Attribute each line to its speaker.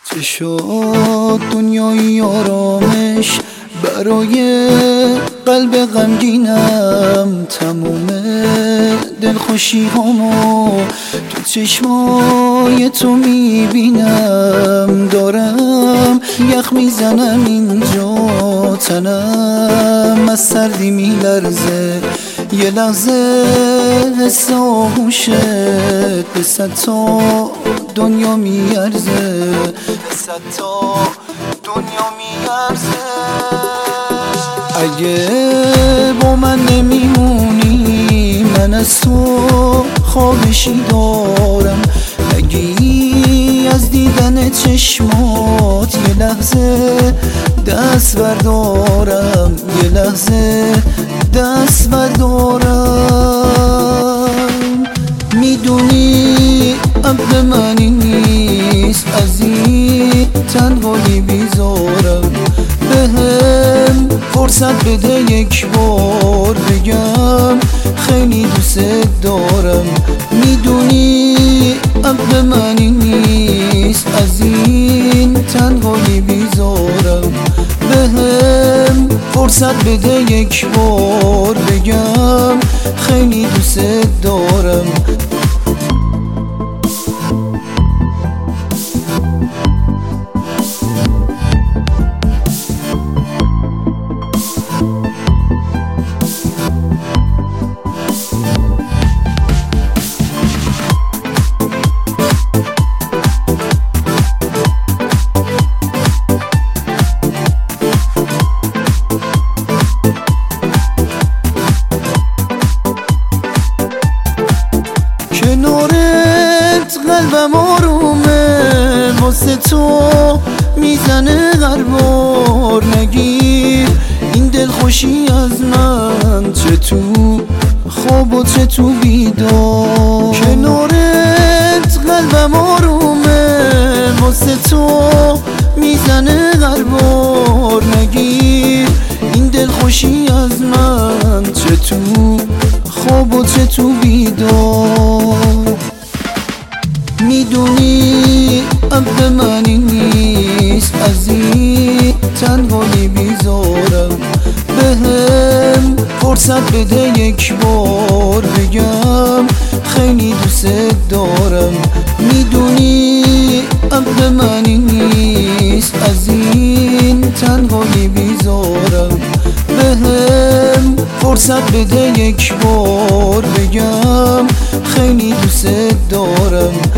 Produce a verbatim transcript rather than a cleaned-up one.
Speaker 1: چه شد دنیای آرامش برای قلب غمگینم، تموم دلخوشی هامو تو چشمای تو میبینم. دارم یخ میزنم اینجا، تنم از سردی میلرزه. یه لحظه حس آغوشت به صد تا دنیا میارزه، صد تا دنیا میارزه. اگه با من نمیمونی من از تو خوابشی دارم. نگی از دیدن چشمات یه لحظه دست بردارم، یه لحظه دست بردارم. میدونی عقل منی نیست از این تنهایی بیزارم. بهم فرصت بده یک بار بگم خیلی دوست دارم. میدونی عقل منی نیست از این تنهایی بیزارم. بهم فرصت بده یک بار بگم خیلی دوست دارم. کنارت قلبم آرومه، واسه تو میزنه هر بار. نگیر این دلخوشی از من، چه تو خواب و چه تو بیدار. کنارت قلبم آرومه، واسه تو میزنه هر بار. نگیر این دلخوشی از من، چه تو خواب و چه تو بیدار. میدونی عقل منی نیست از این تنهایی بیزارم. بهم فرصت بده یک بار بگم خیلی دوست دارم. میدونی عقل منی نیست از این تنهایی بیزارم. بهم فرصت بده یک بار بگم خیلی دوست دارم.